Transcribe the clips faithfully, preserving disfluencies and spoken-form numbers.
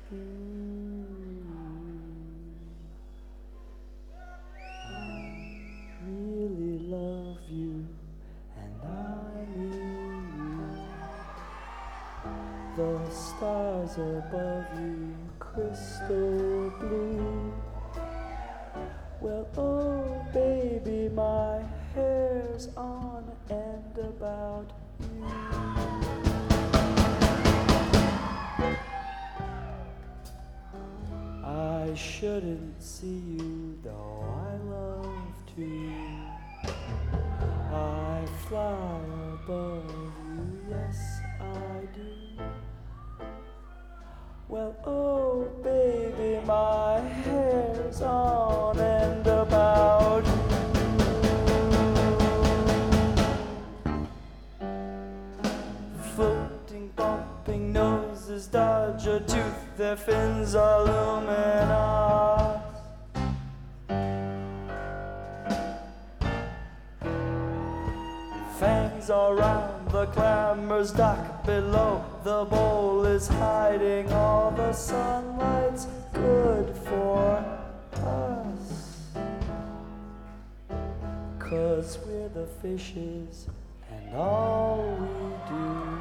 Really love you, and I mean you. The stars above you, crystal blue. Well, oh baby, my hair's on end about you. I shouldn't see you, though I love to. I fly above you, yes I do. Well, oh baby, my hair's on end about you. Floating, bumping noses dodge a tooth, their fins are luminous. Fangs are round the clamor's dock below. The bowl is hiding all the sunlight's good for us. 'Cause we're the fishes and all we do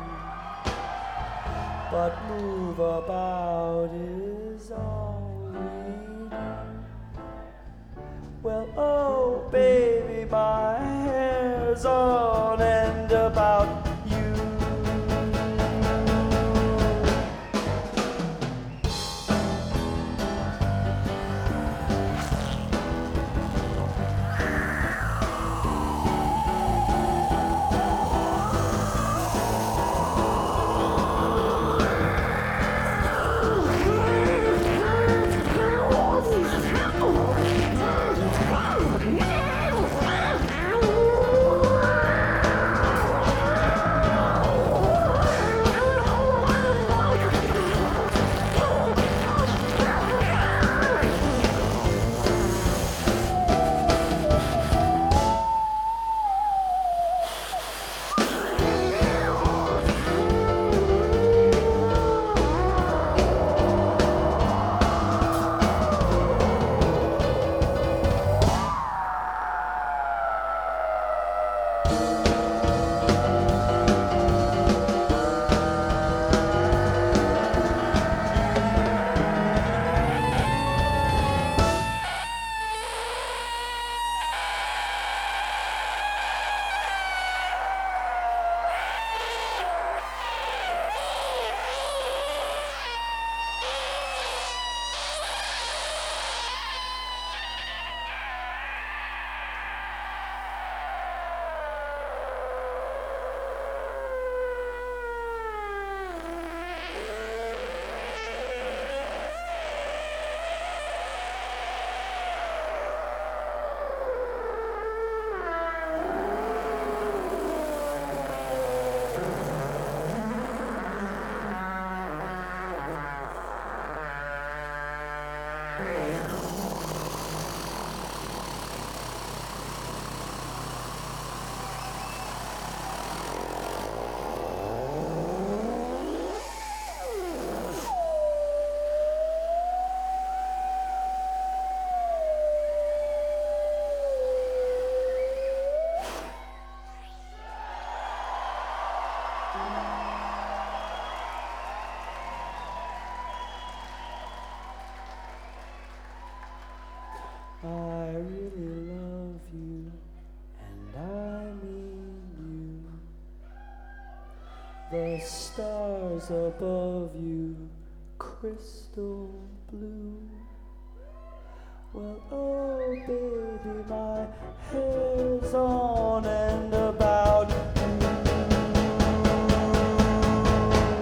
but move about is all we do. Well, oh baby, my hair's on end about you. I really love you, and I mean you. The stars above you, crystal blue. Well, oh baby, my hair's on